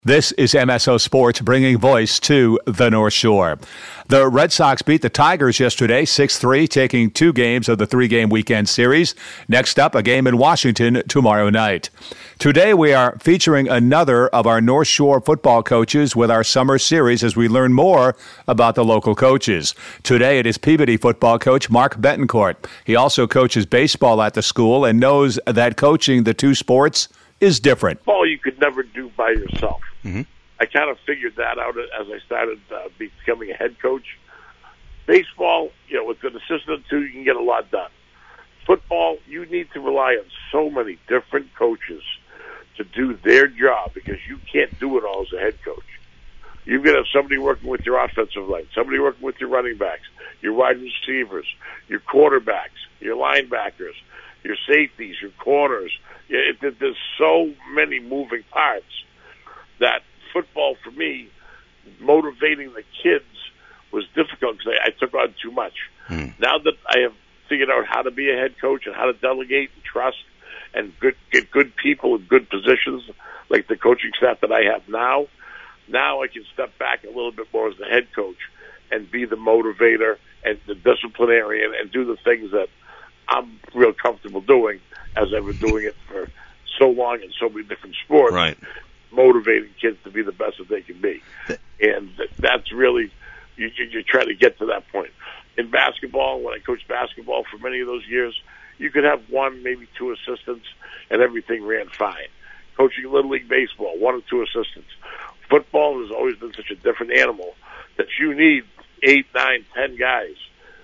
This is MSO Sports, bringing voice to the North Shore. The Red Sox beat the Tigers yesterday, 6-3, taking 2 games of the 3-game weekend series. Next up, a game in Washington tomorrow night. Today, we are featuring another of our North Shore football coaches with our summer series as we learn more about the local coaches. Today, it is Peabody football coach Mark Betancourt. He also coaches baseball at the school and knows that coaching the two sports is different. Football you could never do by yourself. Mm-hmm. I kind of figured that out as I started becoming a head coach. Baseball, with an assistant too, you can get a lot done. Football, you need to rely on so many different coaches to do their job because you can't do it all as a head coach. You've got to have somebody working with your offensive line, somebody working with your running backs, your wide receivers, your quarterbacks, your linebackers, your safeties, your corners. There's so many moving parts that football, for me, motivating the kids was difficult because I took on too much. Now that I have figured out how to be a head coach and how to delegate and trust and get good people in good positions, like the coaching staff that I have now I can step back a little bit more as the head coach and be the motivator and the disciplinarian and do the things that I'm real comfortable doing as I've been doing it for so long in so many different sports. Right. Motivating kids to be the best that they can be. And that's really, you try to get to that point. In basketball, when I coached basketball for many of those years, you could have 1, maybe 2 assistants, and everything ran fine. Coaching Little League Baseball, 1 or 2 assistants. Football has always been such a different animal that you need 8, 9, 10 guys,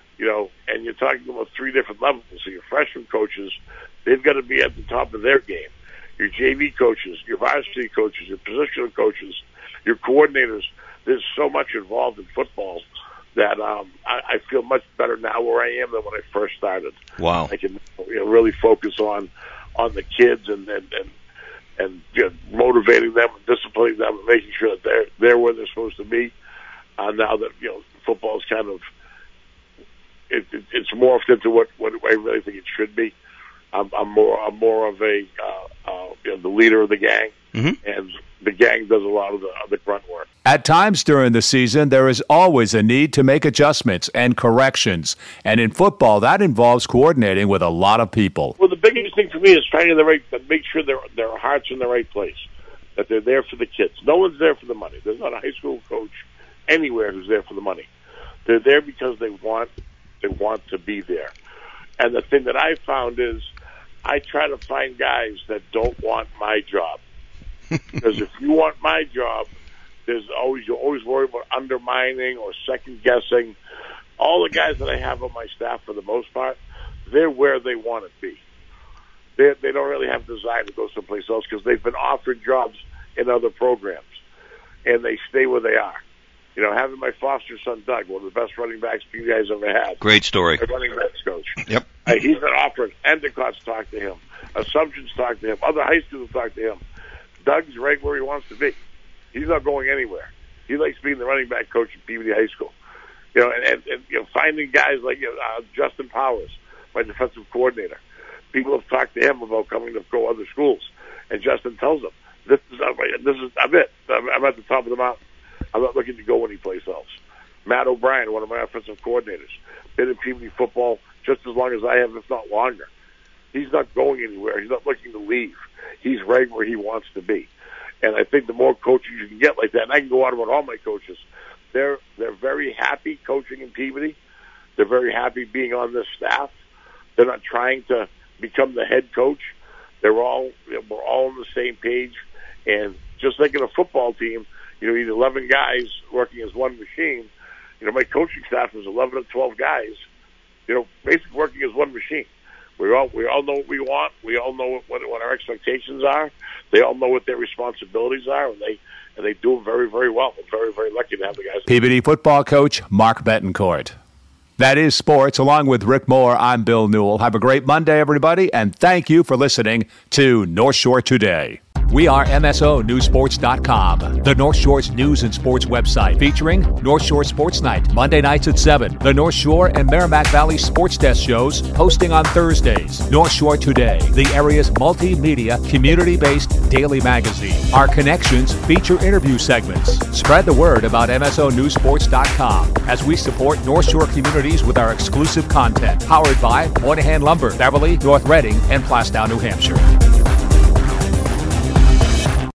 and you're talking about 3 different levels. So your freshman coaches, they've got to be at the top of their game. Your JV coaches, your varsity coaches, your positional coaches, your coordinators. There's so much involved in football that I feel much better now where I am than when I first started. Wow. I can really focus on the kids and motivating them and disciplining them and making sure that they're where they're supposed to be. Now that football is kind of it's morphed into what I really think it should be. I'm more of a the leader of the gang, and the gang does a lot of the grunt work. At times during the season, there is always a need to make adjustments and corrections. And in football, that involves coordinating with a lot of people. Well, the biggest thing for me is trying to make sure their heart's in the right place, that they're there for the kids. No one's there for the money. There's not a high school coach anywhere who's there for the money. They're there because they want to be there. And the thing that I found is I try to find guys that don't want my job. Because if you want my job, you're always worried about undermining or second guessing. All the guys that I have on my staff, for the most part, they're where they want to be. They don't really have desire to go someplace else because they've been offered jobs in other programs, and they stay where they are. Having my foster son, Doug, one of the best running backs you guys ever had. Great story. My running backs coach. Yep. He's been offered. Endicott's talked to him. Assumption's talked to him. Other high schools have talked to him. Doug's right where he wants to be. He's not going anywhere. He likes being the running back coach at Peabody High School. And finding guys like Justin Powers, my defensive coordinator. People have talked to him about coming to go other schools, and Justin tells them, I'm it. I'm at the top of the mountain. I'm not looking to go anyplace else. Matt O'Brien, one of my offensive coordinators, been in Peabody football just as long as I have, if not longer. He's not going anywhere. He's not looking to leave. He's right where he wants to be. And I think the more coaches you can get like that, and I can go on about all my coaches, they're very happy coaching in Peabody. They're very happy being on this staff. They're not trying to become the head coach. We're all on the same page. And just like in a football team, you need 11 guys working as one machine. My coaching staff is 11 or 12 guys, basically working as one machine. We all know what we want. We all know what our expectations are. They all know what their responsibilities are, and they do them very, very well. I'm very, very lucky to have the guys. Peabody football coach Mark Betancourt. That is sports. Along with Rick Moore, I'm Bill Newell. Have a great Monday, everybody, and thank you for listening to North Shore Today. We are MSONewsSports.com, the North Shore's news and sports website, featuring North Shore Sports Night, Monday nights at 7. The North Shore and Merrimack Valley Sports Desk shows, hosting on Thursdays. North Shore Today, the area's multimedia, community-based daily magazine. Our Connections feature interview segments. Spread the word about MSONewsSports.com as we support North Shore communities with our exclusive content. Powered by Moynihan Lumber, Beverly, North Reading, and Plastow, New Hampshire.